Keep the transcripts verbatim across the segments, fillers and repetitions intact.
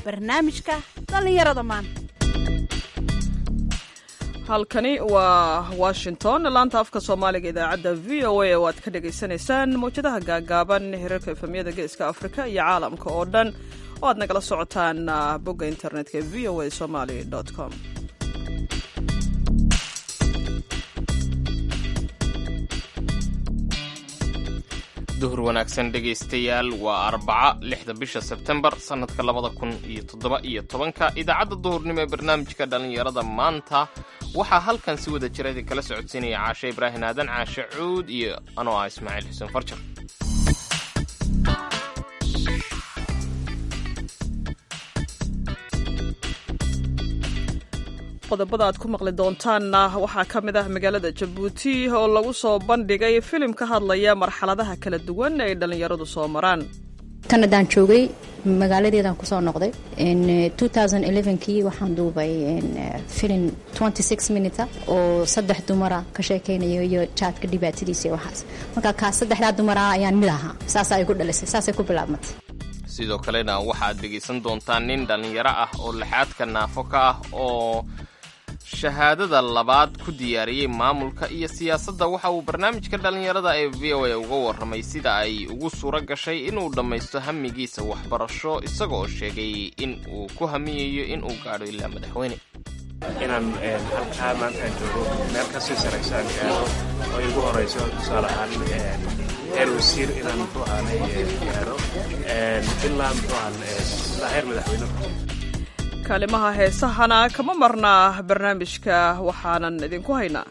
barnaamijka dhallinyarada maanta. halkani waa Washington, laanta afka Soomaaliga idaacadda V O A oo aad ka dhageysanaysaan mowjadaha gaagaaban heerarka efemyada geeska Afrika iyo caalamka oo dhan oo aad nagala socotaan bogga internetka v o a somali dot com. duhur wanaagsan dhegaystayaal waa arbaca lixda bisha Sebtembar sanadka labada kun iyo toddoba iyo tobanka. idaacadda duhurnimo ee barnaamijka dhalinyarada maanta waxaa halkan si wada jira idin kala socodsiinaya Caashe Ibraahin Aadan, Caashe Cuud iyo anoo ah Ismaaciil Xuseen Farjar. qodobada aad ku maqli doontaanna waxaa ka mid ah magaalada Jabuuti oo lagu soo bandhigay filim ka hadlaya marxaladaha kala duwan ee dhalinyaradu soo maraan. Kanadaan joogay magaaladeedan ku soo noqday in twenty eleven kii waxaan duubay filim twenty-six minutes oo saddex dumar ka sheekeynaya iyo jaadka dhibaatadiisa iyo waxaas. Marka ka saddexda dumar ayaan mid ahaa. Saas ay ku dhalisay, saas ay ku bilaabmatay. sidoo kalena waxaad dhegaysan doontaan nin dhalinyaro ah oo lixaadka naafo ka ah oo shahaadada labaad ku diyaariyey maamulka iyo siyaasadda. waxa uu barnaamijka dhalinyarada ee V O A uga warramay sida ay ugu suura gashay inuu dhammaysto hamigiisa waxbarasho, isagoo sheegay in uu ku hamiyayo in uu gaadho ilaa madaxweyne. inaan halkaa maanta aan joogo meel ka sii saraysaan gaadho oo igu horeyso tusaale ahaan heer wasiir inaan muxuu aanay gaadho ilaa muxuu aan ilaa heer madaxweyne. kaalimaha heesahana kama marnaa barnaamijka, waxaanan idinku haynaa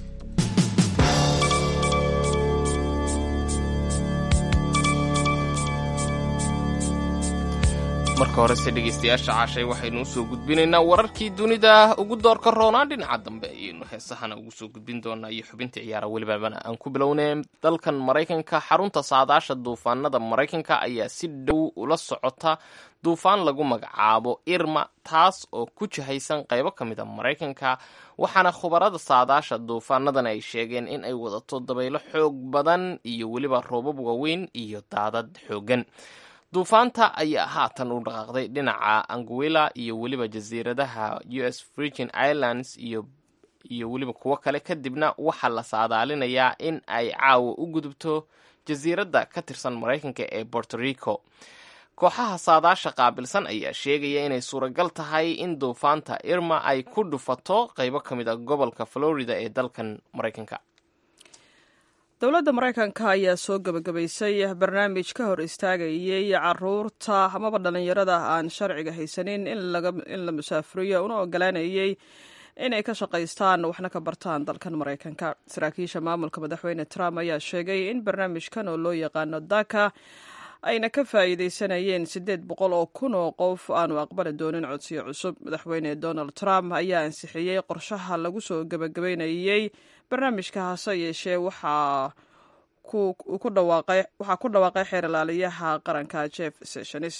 marka horese dhegaystayaasha Caashay waxaynu usoo gudbinaynaa wararkii dunida ugu doorka roonaa. dhinaca dambe ayaynu heesahana ugu soo gudbin doonaa iyo xubinta ciyaara. welibana aan ku bilownay dalkan Maraykanka. xarunta saadaasha duufaanada Maraykanka ayaa si dhow ula socota duufaan lagu magacaabo Irma, taas oo ku jihaysan qaybo ka mid a Maraykanka, waxaana khubarada saadaasha duufaanadan ay sheegeen in ay wadato dabaylo xoog badan iyo weliba roobab waaweyn iyo daadad xoogan. duufaanta ayaa haatan u dhaqaaqday dhinaca Anguilla iyo weliba jasiiradaha U S Virgin Islands iyo iyo weliba kuwo kale. kadibna waxaa la saadaalinayaa in ay caawa u gudubto jasiiradda ka tirsan Maraykanka ee Puerto Rico. kooxaha saadaasha qaabilsan ayaa sheegaya inay suuragal tahay in duufaanta Irma ay ku dhufato qaybo ka mid a gobolka Florida ee dalkan Maraykanka. dowladda Maraykanka ayaa soo gabagabaysay barnaamij ka hor istaagayay caruurta amaba dhalinyarada aan sharciga haysanin in la musaafuriyo, una ogolaanayay inay ka shaqaystaan waxna ka bartaan dalkan Maraykanka. saraakiisha maamulka madaxweyne Trump ayaa sheegay in barnaamijkan oo loo yaqaano DACA ayna ka faa'iidaysanayeen siddeed boqol oo kun oo qof aanu aqbali doonin codsiyo cusub. madaxweyne Donald Trump ayaa ansixiyey qorshaha lagu soo gabagabaynayay barnaamijka, hase yeeshee waxaa ku dhawaaqay xeer ilaaliyaha qaranka Jeff Sessions.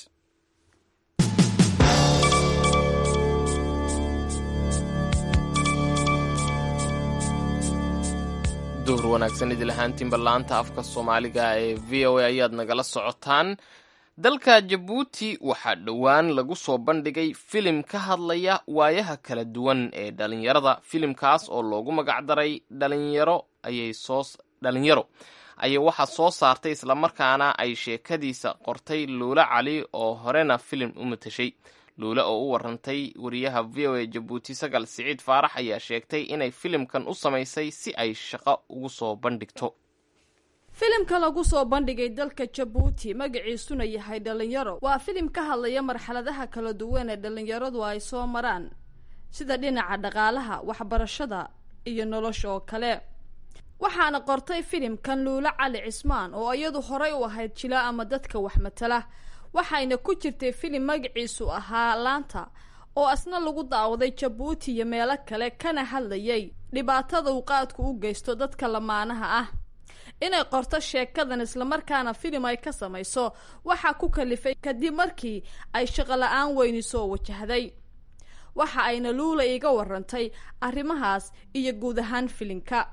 duhur wanaagsan idil ahaantiinba laanta afka Soomaaliga ee V O A ayaad nagala socotaan. dalka Jabuuti waxaa dhowaan lagu soo bandhigay filim ka hadlaya waayaha kala duwan ee dhalinyarada. filimkaas oo loogu magacdaray dhalinyaro ayay soo dhalinyaro ayay waxaa soo saartay islamarkaana ay sheekadiisa qortay Luula Cali oo horena filim u matashay. Luula oo u warantay wariyaha V O A Jabuuti Sagal Siciid Faarax ayaa sheegtay inay filimkan u samaysay si ay shaqo ugu soo bandhigto. filimka lagu soo bandhigay dalka Jabuuti magaciisuna yahay dhalinyaro waa filim ka hadlaya marxaladaha kala duwan ee dhalinyaradu ay soo maraan, sida dhinaca dhaqaalaha, waxbarashada iyo nolosha oo kale. waxaana qortay filimkan Luula Cali Cismaan oo iyadu horay u ahayd jila ama dadka wax matala, waxayna ku jirtay filim magaciisu ahaa Laanta oo asna lagu daawaday Jabuuti iyo meelo kale, kana hadlayay dhibaatada uu qaadku u geysto dadka lamaanaha ah. inay qorto sheekadan islamarkaana filim ay ka samayso waxaa ku kalifay kadib markii ay shaqo la-aan weyni soo wajahday. waxa ayna Luula iga warantay arrimahaas iyo guud ahaan filimka.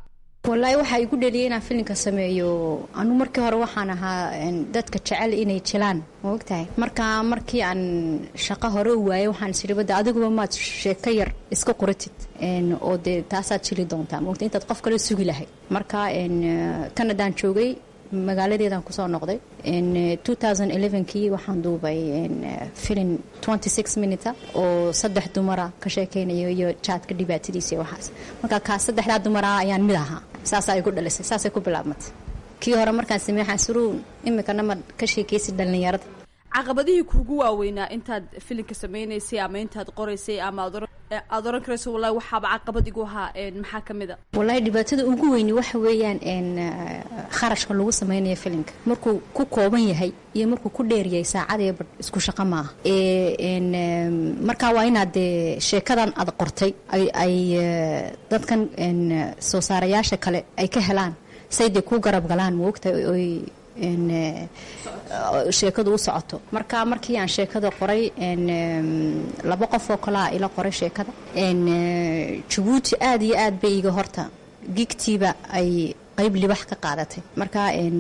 wallaahi waxaa igu dhaliyay inaan filinka sameeyo anu markii hore waxaan ahaa dadka jecel inay jilaan ma ogtahay marka markii aan shaqo hore u waayay waxaan isiribada adiguba maad sheeko yar iska qoratid oo dee taasaad jili doontaa ma ogtahay intaad qof kale sugi lahayd marka kanadaan joogay magaaladeedaan kusoo noqday twenty eleven-kii waxaan duubay filin twenty-six minute oo saddex dumara ka sheekeynayo iyo jaadka dhibaatadiisa waxaas marka kaa saddexdaa dumara ayaan mid ahaa saasaa igu dhalisay saasay ku bilaabmatay kii hore markaan sameeyay waxaan suruun imikana ma ka sheekaysid dhallinyarada caqabadihii kuugu waaweynaa intaad filinka sameynaysay ama intaad qoraysay ama aad oran karayso wallahi waxaaba caqabad igu ahaa maxaa ka mid a wallahi dhibaatada ugu weyni waxa weeyaan kharashka lagu sameynayo filinka markuu ku kooban yahay iyo markuu ku dheeryahay saacadee isku shaqo maaha markaa waa inaad dee sheekadan aad qortay ay dadkan soo saarayaasha kale ay ka helaan say dee ku garab galaan ma ogtahay oy sheekadu u socoto marka markii aan sheekada qoray laba qof oo kalaa ila qoray sheekada Djibouti aad iyo aad bay iga horta gigtiiba ay qayb libax ka qaadatay marka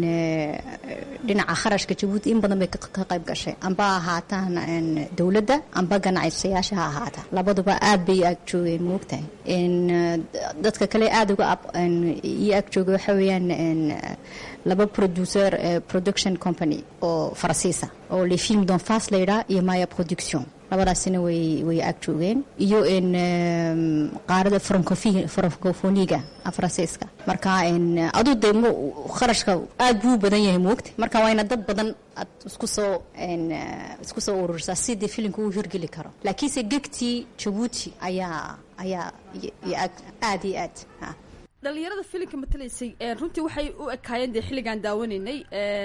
dhinaca kharashka Djibouti in badan bay ka qayb gashay amba ahaataan dawladda amba ganacsiyaasha ha ahaata labaduba aad bay ag joogeen moogtahay dadka kale aad uga iyo ag jooga waxa weeyaan laba producer production company oo Faransiisa oo les films d'en face layra iyo Maya production labadaasina way way ag joogeen iyo in qaarada francophonie francophoniga Faransiiska marka in adu deemo kharashka aad buu badan yahay moogtay marka waa ina dad badan aad isku soo in isku soo urursa sidii filimku uu hirgeli karo laakiin se gegtii Djibouti ayaa ayaa aad iyo aad ha dhalinyarada filimka matalaysay runtii waxay u ekaayeen dee xilligaan daawanaynay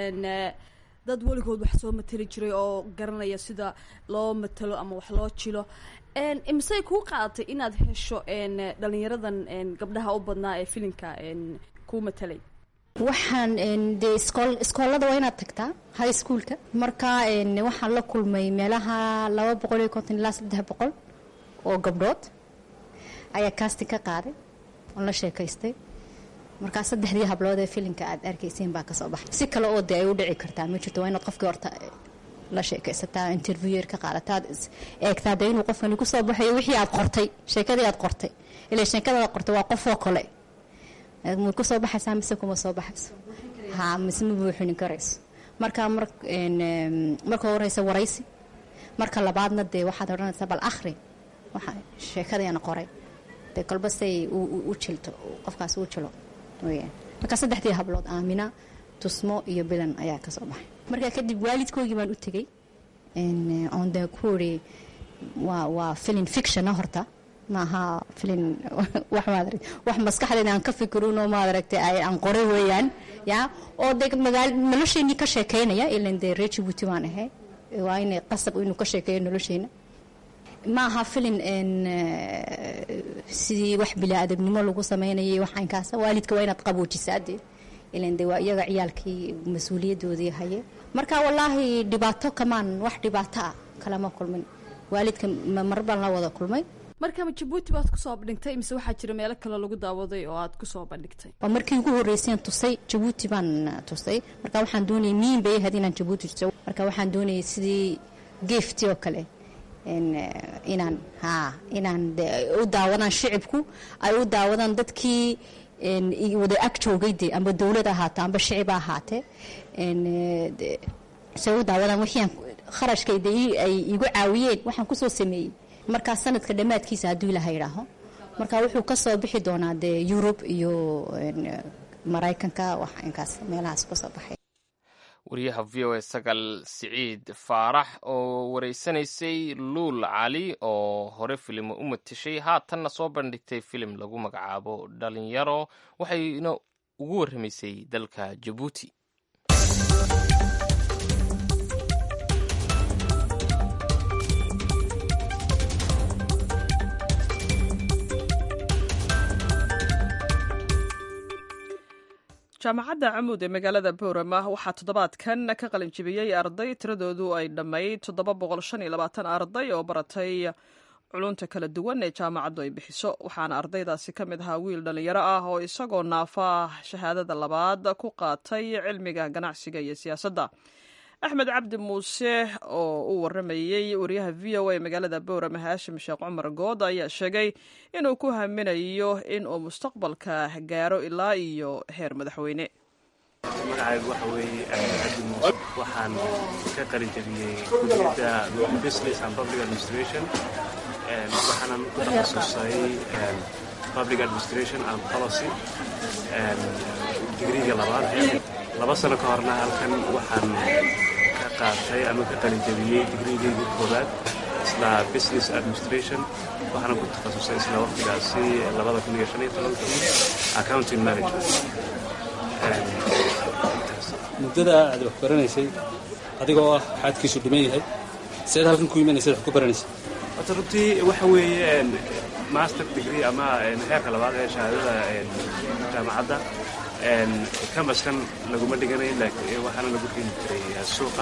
dad weligood wax soo matali jiray oo garanaya sida loo matalo ama wax loo jilo imisay kuu qaadatay inaad hesho dhalinyaradan gabdhaha u badnaa ee filimka kuu matalay waxaan dee iskool iskoolada waa inaad tagtaa high schoolka marka waxaan la kulmay meelaha laba boqol iyo konton ilaa saddex boqol oo gabdhood ayaa casting ka qaaday oo la sheekaystay marka saddexdii hablood ee filimka aad arkayseen baa ka soo baxay si kale oo ay u dhici kartaa ma jirto waa inaad qofkii horta la sheekaysataa interviewer ka qaadataa eegtaa inuu qofkani ku soo baxayo wixii aad qortay sheekadii aad qortay ilaa sheekada aad qortay waa qof oo kale ma ku soo baxaysaa mise kuma soo baxayso ha mise ma buuxin karayso marka marka horeysa waraysi marka labaadna dee waxaad oranaysaa bal akhri waxa sheekadayna qoray de kalba say u jilto qofkaas u jilo weeyaan marka saddexdii hablood Aamina Tusmo iyo Bilan ayaa ka soo baxay marka kadib waalidkoodii baan u tagay in on the query waa waa film fiction horta maaha film wax maadrey wax maskaxdeena aan ka fikirno maadreytay ay aan qoray weeyaan ya oo de magaal nolosheeni ka sheekeynaya ilaa de Djibouti waan ahay waa inay qasab inuu ka sheekeeyo nolosheena maaha film in sidii wax bila adabnimo lagu sameeyay waxaan kaasa waalidka waa inaad qaboojisaade ilaan de waa iyaga ciyaalkii mas'uuliyadoodii haye marka wallahi dhibaato kamaan wax dhibaato ah kala ma kulmin waalidka marban la wada kulmay marka ma Djibouti baad ku soo bandhigtay mise waxa jira meel kale lagu daawaday oo aad ku soo bandhigtay oo markii ugu horeysay tusay Djibouti baan tusay marka waxaan doonayay niin bay hadinaan Djibouti tusay marka waxaan doonayay sidii gift oo kale in inaan ha inaan u daawadaan shicibku ay u daawadaan dadkii in wada ag joogayde ama dawladda ahaata ama shicib ahaate in soo u daawadaan wixii kharashkayda ay igu caawiyeen waxaan ku soo sameeyay marka sanadka dhamaadkiisa haduu ilaahay raaho marka wuxuu ka soo bixi doonaa de Europe iyo Mareykanka waxa inkaas meelahaas ku soo baxay wariyaha v o a sagal Siciid Faarax oo wareysanaysay Luul Cali oo hore filimo u matashay haatanna soo bandhigtay filim lagu magacaabo Dhalinyaro waxayna ugu warramaysay dalka Djibouti jaamacadda Camud ee magaalada Boorama waxaa toddobaadkan ka qalin jibiyay arday tiradoodu ay dhammayd toddoba boqol shan iyo labaatan arday oo baratay culunta kala duwan ee jaamacaddu ay bixiso waxaana ardaydaasi ka mid ahaa wiil dhallinyaro ah oo isagoo naafa ah shahaadada labaad ku qaatay cilmiga ganacsiga iyo siyaasadda. axmed cabdi muuse oo u waramayey wariyaha v o a magaalada boorama haashim sheekh cumar good ayaa sheegay inuu ku haminayo in uu mustaqbalka gaaro ilaa iyo heer madaxweyne. magacaygu waxa weeye cabdi muuse, waxaan ka qalin jabiyey kulliyadda business and public administration, waxaanan ku takhasusay public administration and policy digriga labaad. laba sano ka horna halkan waxaan ka qaatay ama ka qalin jabiyey digrigeygii koowaad isla business administration, waxaanan ku takhasusay isla waqtigaasi labada kun iyo shan iyo tobankii accounting management. muddada aad wax baranaysay adigoo ah xaadkiisu dhiman yahay seed halkan ku imanaysa wax ku baranaysay? horta runtii waxa weeye master degree ama heerka labaad ee shahaadada jaamacadda kamaskan laguma dhiganayn, laakiin waxaana lagu keeni jiray suuqa.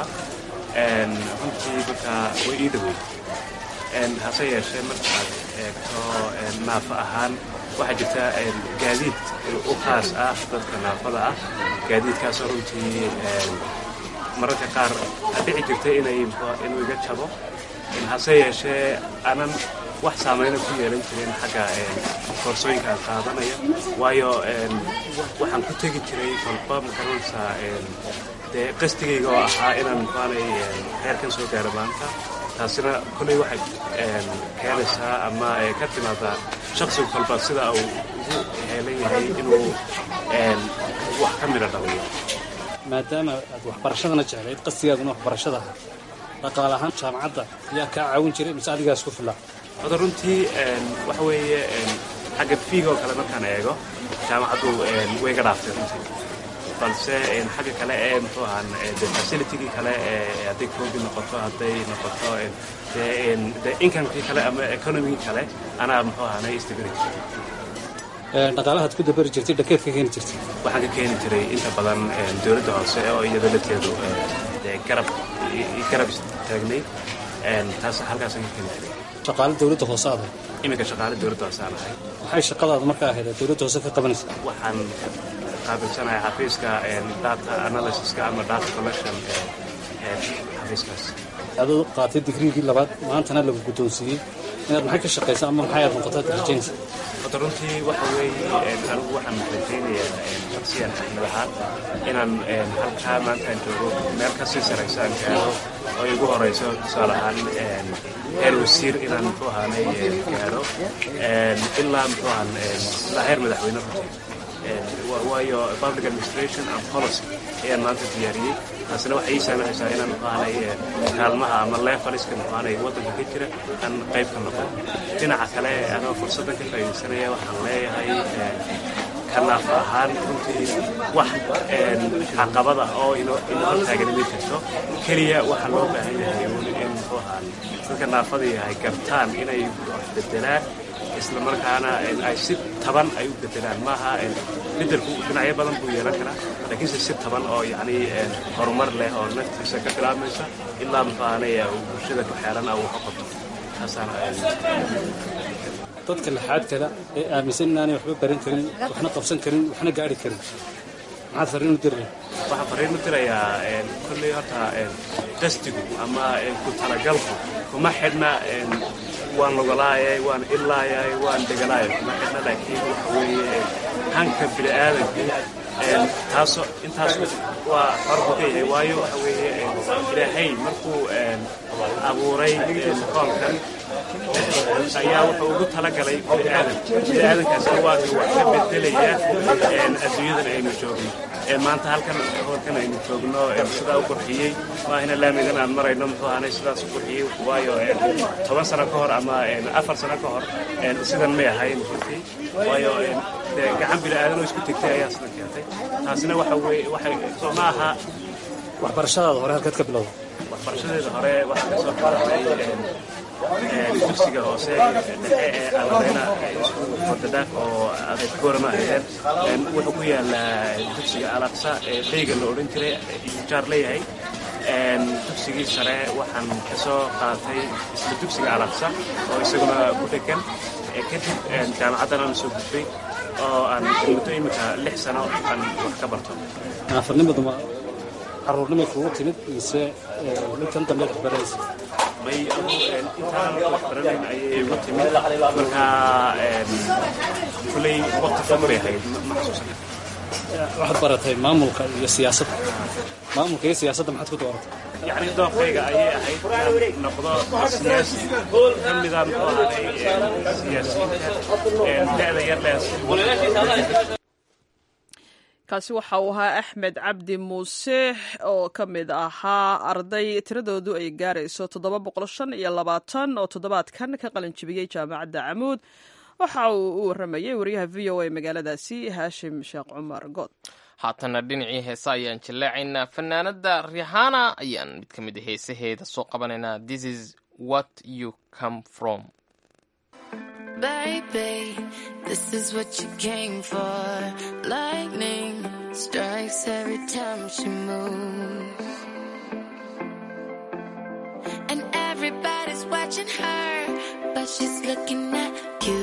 runtii marka way ii dhaweyd, hase yeeshee markaad eegto naafa ahaan waxaa jirta gaadiid u khaas ah dadka naafada ah. gaadiidkaasoo runtii mararka qaar dhici jirtay inay inuu iga jabo, hase yeeshee aanan wax saamayna ku yeelan jirin xagga koorsooyinka aan qaadanaya, waayo waxaan ku tegi jiray kolba makaranaysaa dee qastigayga oo ahaa inaan muxaanay heerkan soo gaaro maanta. taasina kolley waxay keenaysaa ama ka timaadaa shaksigu kolba sida uu ugu heelan yahay inuu wax ka midha dhaliyo. maadaama aad waxbarashadana jeclayd qastigaaguna waxbarashada aha, dhaqaale ahaan jaamacadda ayaa kaa caawin jiray mise adigaas ku filaa? hada runtii waxa weeye xagga fiiga oo kale markaan eego jaamacaddu way ga dhaaftay runtii, balse xagga kale ee muxuu ahaan de facilitygii kale hadday koogi noqoto hadday noqoto de inkamkii kale ama economigii kale anaa muxuu ahaanay istabiri jiray. dhaqaalahaad ku dabari jirtay dhakeed ka keeni jirtay? waxaan ka keeni jiray inta badan dowladda hoose oo iyada lafteedu garab garab istaagnay, taas halkaasaan ka keeni jiray. shaqaale dowladda hoose aday? iminka shaqaale dowladda hoose aan ahay. maxay shaqadaada markaa ahayd dowladda hoose ka qabanaysa? waxaan qaabilsanahay xafiiska data analysiska ama data collection xafiiskaas. adoo qaatay digriigii labaad maantana lagu guddoonsiiyey inaad maxay ka shaqaysa ama maxay aad noqotaad rajaynaysa? horta runtii waxa weeye anigu waxaan rajaynayaa shaksiyan axmed ahaan inaan halkaa maantaan joogo meel ka sii saraysa aan gaaro oo igu horayso tusaale ahaan heer wasiir inaan muxuu ahaanay gaaro ilaa muxuu ahaan ilaa heer madaxweyne runtii, waayo public administration and policy ayaan maanta diyaariyey. taasina waxay ii saamaxaysaa inaan muxuahanay kaalmaha ama leefaliska muxuahanay waddanka ka jira aan qayb ka noqon. dhinaca kale anoo fursaddan ka faa'iidaysanaya waxaan leeyahay kanaafa ahaan runtii wax caqabada oo inoo hortaagan ma jirto, keliya waxaa loo baahan yahay in muxuu ahaan dadka naafada yahay gartaan inay wax bedelaan, isla markaana ay si taban ay u bedelaan. maaha bedelku dhinacyo badan buu yeelan karaa, laakiinse si taban oo yacni horumar leh oo naftiisa ka bilaabmaysa ilaa muxuahanay bulshada ku xeeran uu ka qabto. taasaan dadka laxaad kale ee aaminsan inaanay waxba baran karin, waxna qabsan karin, waxna gaari karin, maxaad farriin u diraya? waxaan farriin u dirayaa kolley horta qastigu ama ku talagalku kuma xidhna waan logolaayay, waan ilaayay, waan degalaayay kuma xidhna, laakiin waxa weeye hanka bini'aadamka taasoo intaas waa farqu ka yahay, waayo waxa weeye ilaahay markuu abuuray koonkan ayaa wuxuu ugu talagalay bini'aadan bini'aadankaasina waa kii wax ka bedelaya adduunyadan aynu joogno. maanta halkan hoolkan aynu joogno sidaa u qurxiyey maahina laamigan aan marayno muxuu ahaanay sidaas u qurxiyey, waayo toban sano ka hor ama afar sano ka hor sidan may ahayn runtii, waayo dee gacan bini'aadan oo isku tegtay ayaa sidan keentay. taasina waxa weye waxay soo ma aha. waxbarashadaada hore halkaad ka bilowda? waxbarashadeeda hore waxaa ka soo bilaabay dugsiga hoose dhexe ee aladayna fordadaaf oo adeeg goorama ahaydeen. wuxuu ku yaalaa dugsiga alaqsa ee dheyga la odhan jiray jaar leeyahay. dugsigii sare waxaan ka soo qaatay isla dugsiga alaqsa oo isaguna ku dhegan kadib jaamacaddana aan soo gudbay oo aan muddo imika lix sano aan wax ka barto naafarnimaduma caruurnimay kugu timid mise intan dambe waxbaraysa may intaan waxbaranayn ayay ugu timid marka kuley waqti fog bay ahayd ma xasuusan waxaad baratay maamulka iyo siyaasadda maamulka iyo siyaasadda maxaad ku dooratay yacni doorkayga ayay ahayd inaan noqdo siyaasi ka mida muxuu ahaday siyaasiyiinta da'da yar leh kaasi waxa uu ahaa axmed cabdi muuse oo ka mid ahaa arday tiradoodu ay gaarayso toddoba boqol shan iyo labaatan oo toddobaadkan ka qalin jibiyey jaamacadda camuud waxa uu u warramayey wariyaha v o a magaaladaasi haashim sheekh cumar good haatana dhinacii heesa ayaan jallaacaynaa fanaanada rihanna ayaan mid ka mid a heesaheeda soo qabanaynaa this is what you come from. Baby, this is what you came for. Lightning strikes every time she moves, and everybody's watching her, but she's looking at you.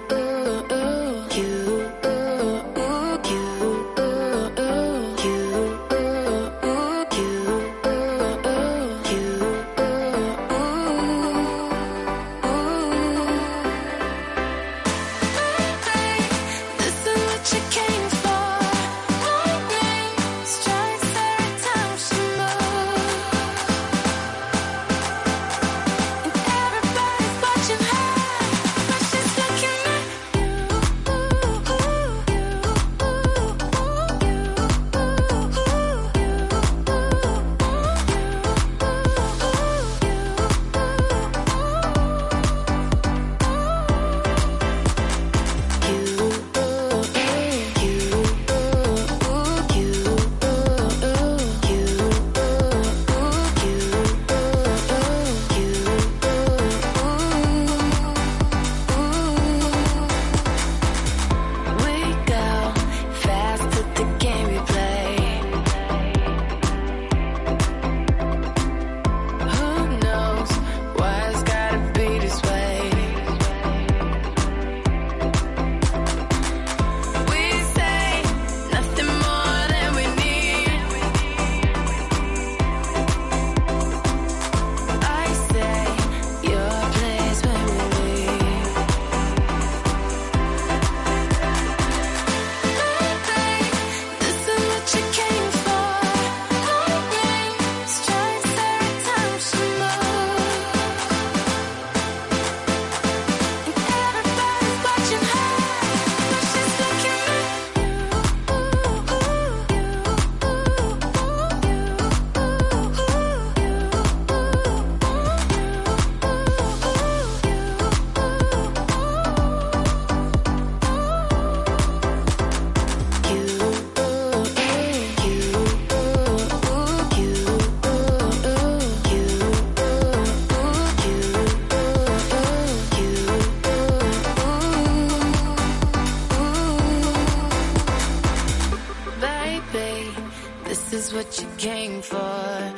What you came for.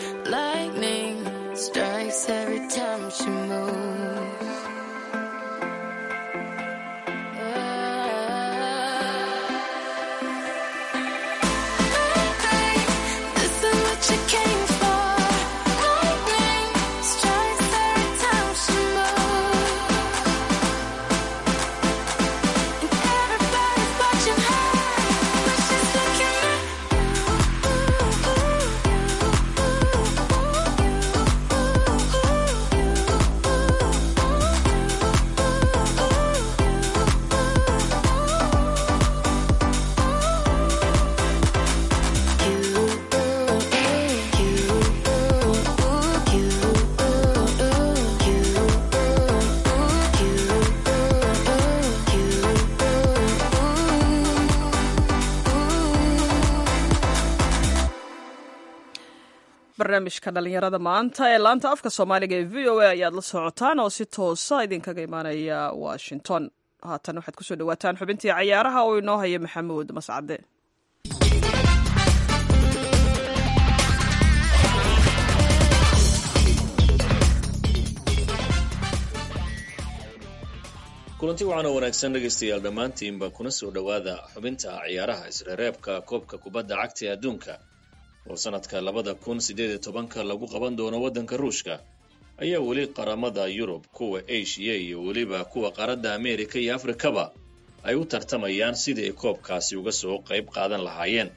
Lightning strikes every time she moves. This is what you came for. Lightning strikes every time she moves, and everybody's watching her, but she's looking at barnaamijka dhalinyarada maanta ee laanta afka soomaaliga ee v o a ayaad la socotaan oo si toosa idinkaga imaanaya washington. haatan waxaad kusoo dhawaataan xubintii cayaaraha oo inoo haya maxamuud mascade. kulanti wacan oo wanaagsan dhegaystayaal dhammaantiinba kuna soo dhowaada xubinta ciyaaraha isreereebka koobka kubadda cagta ee adduunka oo sanadka labada kun sideed iyo tobanka lagu qaban doono waddanka ruushka ayaa weli qaramada yurub kuwa asia iyo weliba kuwa qaaradda ameerika iyo afrikaba ay u tartamayaan sidii ay koobkaasi uga soo qayb qaadan lahaayeen.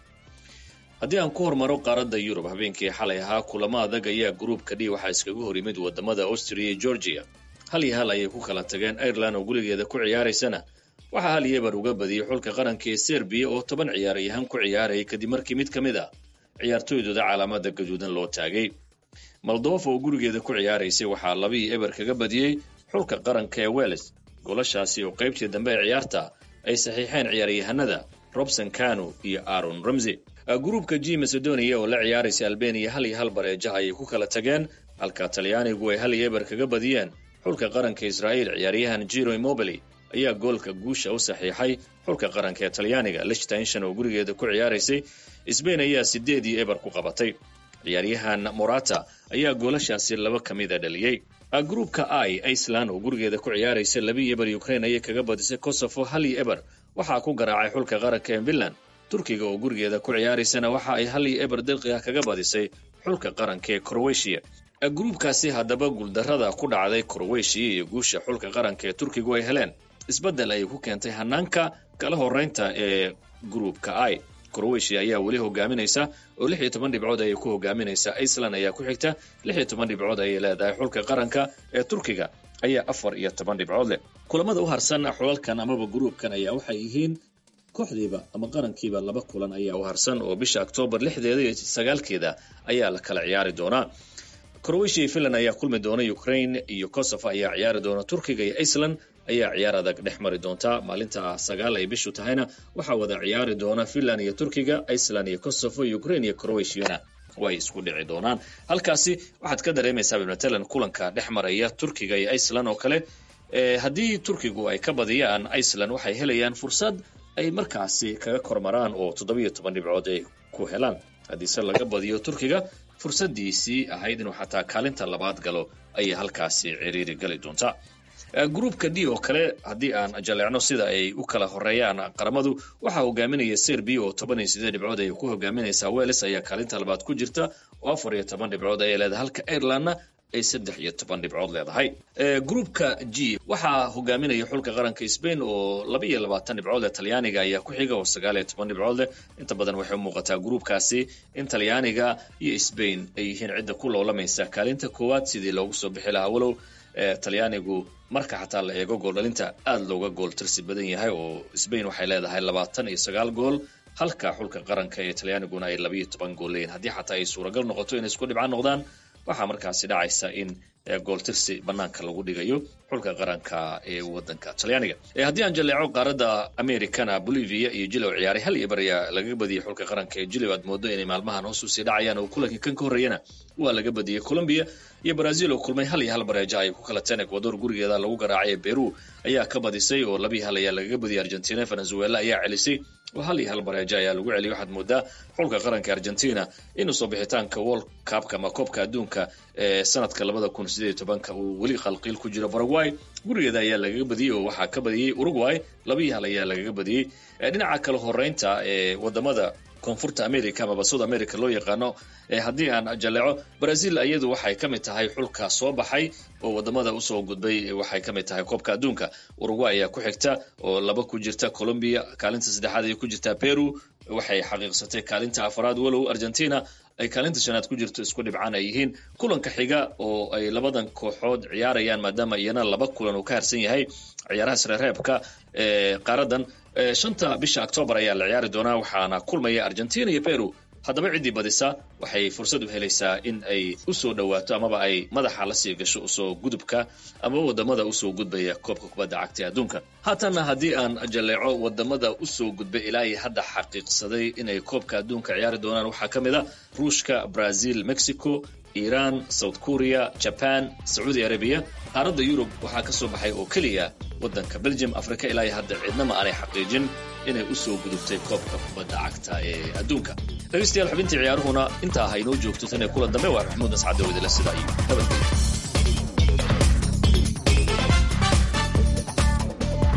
haddii aan ku hormaro qaaradda yurub, habeenkii xalay ahaa kulamo adag ayaa gruubka d waxaa iskaga hor yimid wadamada austria iyo georgia. hal iyo hal ayay ku kala tageen. Ireland oo gurigeeda ku ciyaaraysana waxaa hal iyo eber uga badiyey xulka qaranka ee Serbia oo toban ciyaaryahan ku ciyaarayay kadib markii mid ka mid ah ciyaartooydooda calaamada gaduudan loo taagay. Moldova oo gurigeeda ku ciyaaraysay waxaa laba iyo eber kaga badiyey xulka qaranka ee Wales. goolashaasi oo qaybtii dambe ee ciyaarta ay saxiixeen ciyaaryahanada Robson Kanu iyo Aaron Ramsey. gruubka G Macedonia oo la ciyaaraysay Albania hal iyo hal bareejo ayay ku kala tageen, halka Talyaanigu ay hal iyo eber kaga badiyeen xulka qaranka Israa'iil. ciyaaryahan Giro Immobile ayaa goolka guusha u saxiixay xulka qaranka ee Talyaaniga. Liechtenstein oo gurigeeda ku ciyaaraysay Spain ayaa sideed iyo eber ku qabatay. ciyaaryahan Morata ayaa goolashaasi laba ka mid ah dhaliyay. gruubka I, Iceland oo gurigeeda ku ciyaaraysay laba iyo eber Ukraine ayay kaga badisay Kosovo hal iyo eber. waxaa ku garaacay xulka qaranka ee Finland. Turkiga oo gurigeeda ku ciyaaraysana waxa ay hal iyo eber daqiiqa kaga badisay xulka qaranka ee Croatia. gruubkaasi haddaba guuldarrada ku dhacday Croatia iyo guusha xulka qaranka ee Turkigu ay heleen isbedel ay ku keentay hanaanka kala horeynta ee gruubka I. Croatia ayaa weli hogaaminaysa oo lix iyo toban dhibcood ayay ku hogaaminaysaa. Iceland ayaa ku xigta lix iyo toban dhibcood ayay leedahay. xulka qaranka ee Turkiga ayaa afar iyo toban dhibcood leh. kulamada u harsan xulalkan amaba gruubkan ayaa waxay yihiin kooxdiiba ama qarankiiba laba kulan ayaa u harsan oo bisha October lixdeeda iyo sagaalkeeda ayaa la kala ciyaari doonaa. Croatia iyo Finland ayaa kulmi doona. Ukraine iyo Kosovo ayaa ciyaari doona. Turkiga iyo Iceland ayaa ciyaar adag dhex mari doonta. maalinta sagaal ay bishu tahayna waxaa wada ciyaari doona Finland iyo Turkiga, Iceland iyo Kosovo, Ukraine iyo Croatia way isku dhici doonaan. halkaasi waxaad ka dareemaysaa Finland kulanka dhex maraya Turkiga iyo Iceland oo kale. ee haddii Turkigu ay ka badiyaan, Iceland waxay helayaan fursad ay markaasi kaga kormaraan oo toddoba iyo toban dhibcood ay ku helaan. haddii se laga badiyo Turkiga, fursadiisii ahayd inuu xataa kaalinta labaad galo ayay halkaasi ciriiri gali doontaa. gruubka D oo kale haddii aan jaleecno sida ay u kala horeeyaan qaramadu, waxaa hogaaminaya Serbia oo toban iyo siddeed dhibcood ay ku hogaaminaysaa. Wales ayaa kaalinta labaad ku jirta oo afar iyo toban dhibcood ay leedahay, halka Irelandna ay saddex iyo toban dhibcood leedahay. gruubka G waxaa hogaaminaya xulka qaranka Spain oo laba iyo labaatan dhibcood leh. Talyaaniga ayaa ku xiga oo sagaal iyo toban dhibcood leh. inta badan waxay u muuqataa gruubkaasi in Talyaaniga iyo Spain ay yihiin cidda ku loolamaysa kaalinta koowaad sidii loogu soo bixi lahaa, walow Talyaanigu marka xataa la eego gool dhalinta aad looga gool tirsi badan yahay oo Spain waxay leedahay labaatan iyo sagaal gool, halka xulka qaranka ee Talyaaniguna ay laba iyo toban gool leeyihiin. haddii xataa ay suuragal noqoto inay isku dhibcaan noqdaan, waxaa markaasi dhacaysa in gool tirsi banaanka lagu dhigayo xulka qaranka ee wadanka Talyaaniga. haddii aan jaleeco qaaradda Americana, Bolivia iyo Chile oo ciyaaray hal iyo eber ayaa laga badiyey xulka qaranka ee Chile. aad moodo inay maalmahan hoos u sii dhacayaan oo kulankii kan ka horreeyana waa laga badiyey. Colombia iyo Brazil oo kulmay hal iyo hal bareejo ay ku kala teen. Ecuador gurigeeda lagu garaacay Peru ayaa ka badisay oo laba iyo hal ayaa laga badiyey. Argentina Venezuela ayaa celisay oo hal iyo hal bareejo ayaa lagu celiyay. waxaad moodaa xulka qaranka Argentina inuu soo bixitaanka World Cup ama koobka adduunka ee sanadka labada kun sideed iyo tobanka uu weli qalqiil ku jiro. Paraguay gurigeeda ayaa lagaga badiyey oo waxaa ka badiyey Uruguay, laba iyo hal ayaa lagaga badiyey. dhinaca kala horeynta ee wadamada koonfurta America ama South America loo yaqaano, haddii aan jaleeco, Brazil iyadu waxay ka mid tahay xulka soo baxay oo wadamada u soo gudbay. waxay ka mid tahay koobka adduunka. Uruguay ayaa ku xigta oo laba ku jirta. Colombia kaalinta saddexaad ay ku jirtaa. Peru waxay xaqiiqsatay kaalinta afraad, walow Argentina ay kaalinta shanaad ku jirto. isku dhibcaan ay yihiin. kulanka xiga oo ay labadan kooxood ciyaarayaan maadaama iyana laba kulan uu ka harsan yahay ciyaaraha isreereebka ee qaaradan, shanta bisha October ayaa la ciyaari doonaa. waxaana kulmaya Argentina iyo Peru. haddaba ciddii badisa waxay fursad u helaysaa in ay u soo dhawaato amaba ay madaxa la sii gasho usoo gudubka ama wadamada usoo gudbaya koobka kubadda cagta ee adduunka. haatana haddii aan jaleeco wadamada usoo gudbay ilaa iyo hadda xaqiiqsaday inay koobka adduunka ciyaari doonaan waxaa ka mid a Ruushka, Brazil, Mexico, Iran, South Korea, Japan, Saudi Arabia. qaaradda Yurub waxaa ka soo baxay oo keliya wadanka Belgium. Afrika ilaa iyo hadda cidnama aanay xaqiijin inay u soo gudubtay koobka kubadda cagta ee adduunka. dhegeystayaal, xubintii ciyaaruhuna intaa ha inoo joogto tan ee kulan dambe. waa Maxamuud Nascad oo idinla sida iyo nabadgelyo.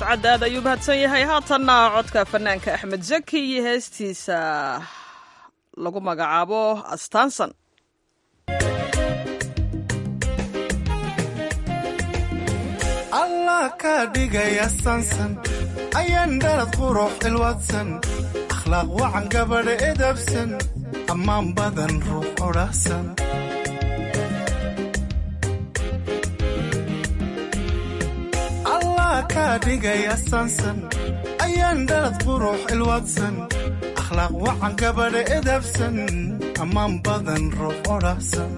mascadda aad ayuu mahadsan yahay. haatanna codka fanaanka axmed zaki iyo heestiisa lagu magacaabo astaansan. allah ka dhigaya sansan ayaan dhalad qurux ilwadsan akhlaaq wacan gabadha edabsan ammaan badan ruux odhahsan allah ka dhigaya sansan ayaan dhalad qurux ilwadsan akhlaaq wacan gabadha edabsan ammaan badan ruux odhahsan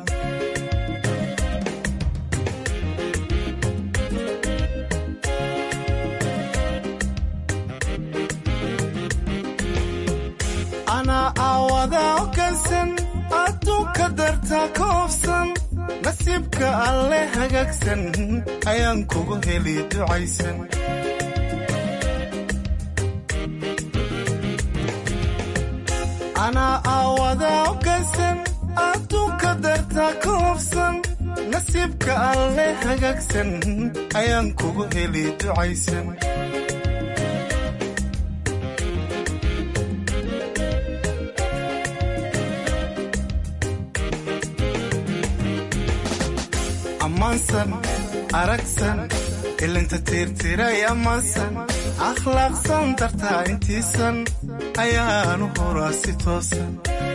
anaa aawada ogansan adduunka dartaa ka hofsan nasiibka alle hagaagsan ayaan kugu heli ducaysan anaa aawada ogansan adduunka dartaa ka hofsan nasiibka alle hagaagsan ayaan kugu heli ducaysan ammaansan aragsan ilinta tiirtiray ammaansan akhlaaqsan dartaa intiisan ayaanu horaa si toosan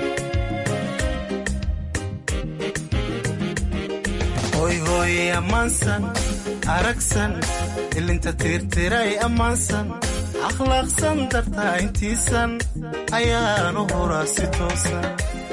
hoy hooye ammaansan aragsan ilinta tiirtiray ammaansan akhlaaqsan dartaa intiisan ayaanu horaa si toosan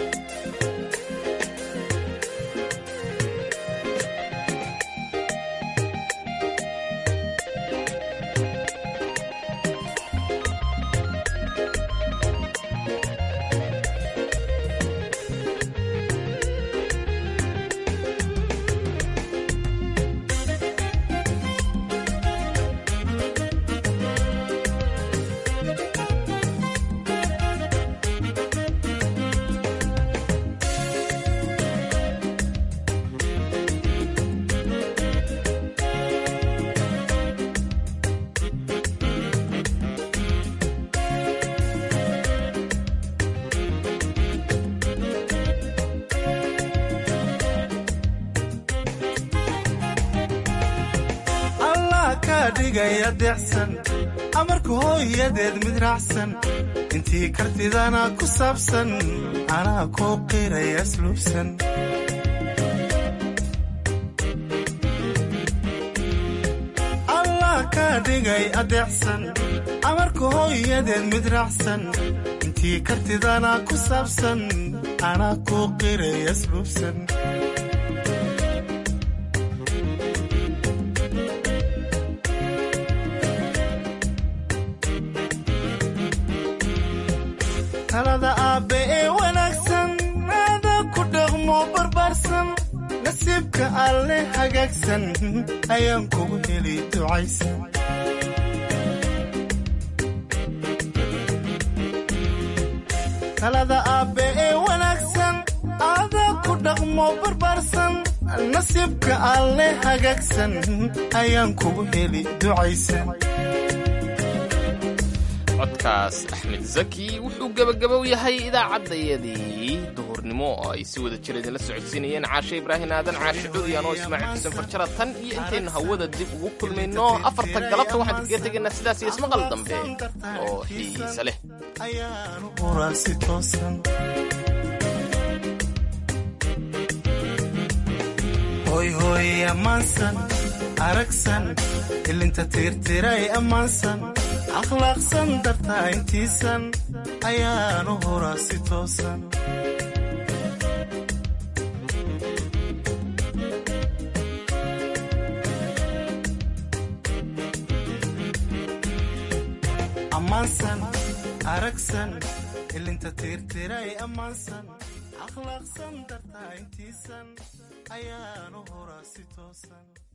dhigaya deecsan amarka hooyadeed mid raacsan intii kartidana ku saabsan anaa kuu qiraya asluubsan allah ka dhigay adeecsan amarka hooyadeed mid raacsan intii kartidana ku saabsan anaa kuu qiraya asluubsan talada aabbe ee wanaagsan aada ku dhaqmo barbaarsan nasiibka alle hagaagsan ayaan kugu heli ducaysan talada aabbe ee wanaagsan aada ku dhaqmo barbaarsan nasiibka alle hagaagsan ayaan kugu heli ducaysan codkaas axmed zaki wuxuu gebagabow yahay idaacaddayadii duhurnimo oo ay si wada jir idinla socodsiinayeen caashe ibraahin aadan caashe cudiyaan oo ismaaciil xuseen farjara tan iyo intaynu hawada dib ugu kulmayno afarta galabta waxaan kaga tegaynaa sidaas iyo ismaqal dambe oo xiisa leh hoy hooy ammaansan aragsan ilinta tiirtiray ammaansan akhlaaqsan dartaa intiisan ayaanu horaa si toosan ammaansan aragsan ilinta tiirtiray ammaansan akhlaaqsan dartaa intiisan ayaanu horaa si toosan